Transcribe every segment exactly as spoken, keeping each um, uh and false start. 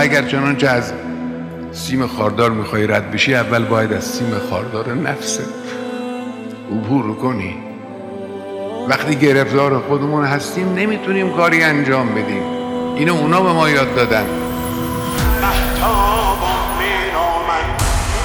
اگر چنانچه از سیم خاردار میخوای رد بشی، اول باید از سیم خاردار نفست عبور کنی. وقتی گرفتار خودمون هستیم نمیتونیم کاری انجام بدیم. اینو اونا به ما یاد دادن. مهتاب میرامن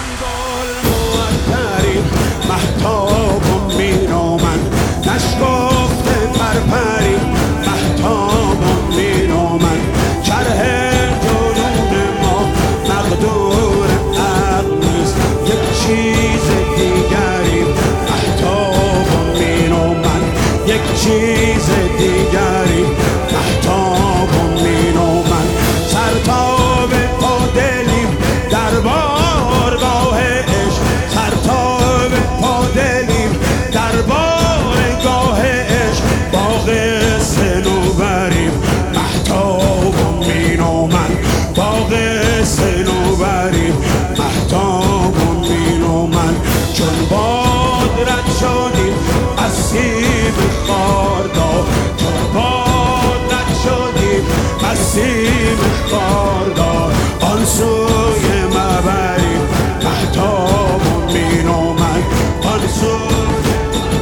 مهتاب میرامن نشکفته پرپری مهتاب میرامن چرح جنون ما مقدور عقل نیست یک چیز دیگری مهتاب میرامن یک چیز دیگری مهتاب میرامن سرتاب پا دلیم در بارگاه عشق سرتاب پا دلیم در بارگاه عشق باغ صنوبریم مهتاب میرامن باغ صنوبریم مهتاب میرامن چون باد رد شدیم از سیب خاردار چون باد رد شدیم از سیب خاردار آن سوی مبریم مهتاب میرامن آن سوی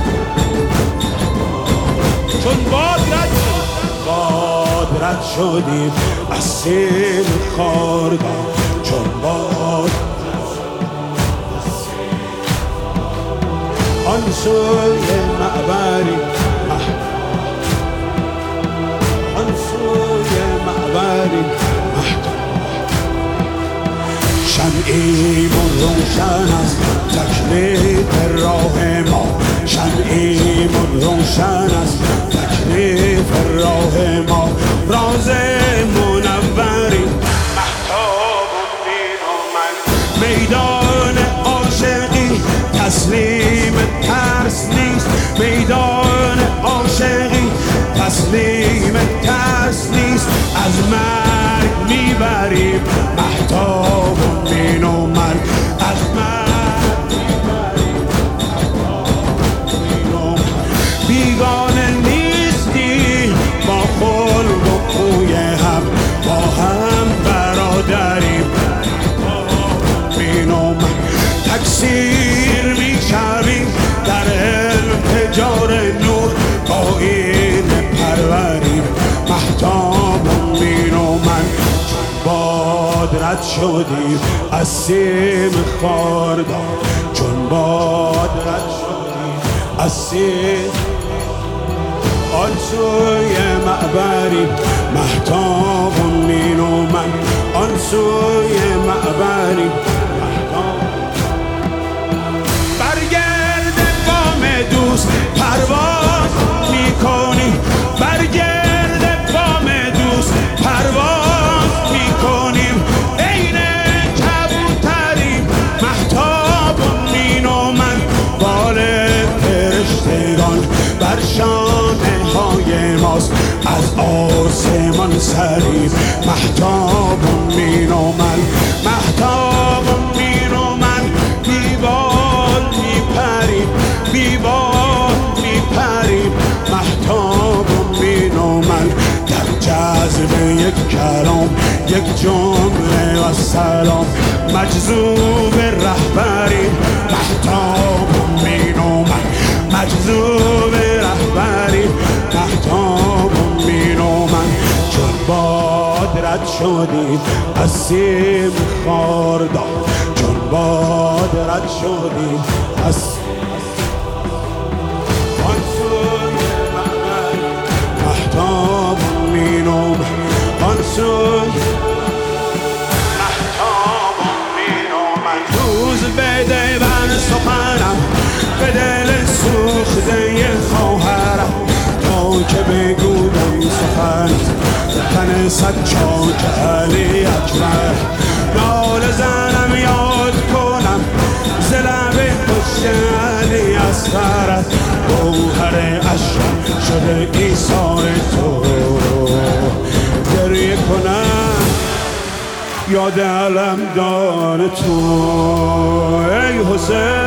چون باد رد شدیم باد رد شدیم از سیب خاردار چون باد آن سوی معبری آن سوی معبری شمعیمون روشن است تکلیف راه ما شمعیمون روشن است تکلیف راه ما راز منوری مهتاب میرامن میدان عاشقی تسلیم ترس نیست میدان عاشقی تسلیم ترس نیست از مرگ میبریم مهتاب میرامن از مرگ میبریم مهتاب میرامن بیگانه نیستی با خلق و خوی هم با هم برادریم مهتاب میرامن تکثیر میشویم در علم تجار نور با این پروریم مهتاب میرامن چون باد رد شدیم از سیم خاردار چون باد رد شدیم از سیم آن سوی معبریم مهتاب میرامن آن سوی معبریم برگرد بام دوست پرواز میکنی برگرد بام دوست پرواز میکنیم عین کبوتریم مهتاب میرامن بال فرشتگان بر شانه های ماست از آسمان سریم مهتاب میرامن مهتاب میرامن بیبال میپریم بیبال میپریم مهتاب میرامن در جذب یک کلام یک جمله و سلام مجذوب رهبریم مهتاب میرامن مجذوب رهبریم مهتاب میرامن چون باد رد شدیم از سیم خاردار چون باد رد شدیم از آن سوی مهتاب میرامن آن سوی مهتاب میرامن روز بده بر سخنم به دل سوخته خواهرم تا که بگویم سخن تن صد چاک علی اکبر نال زنم یاد کنم ز لب پشت علی اصغر گوهر اشرف شده ایثار تو گریه کنم یاد علمدار تو ای حسین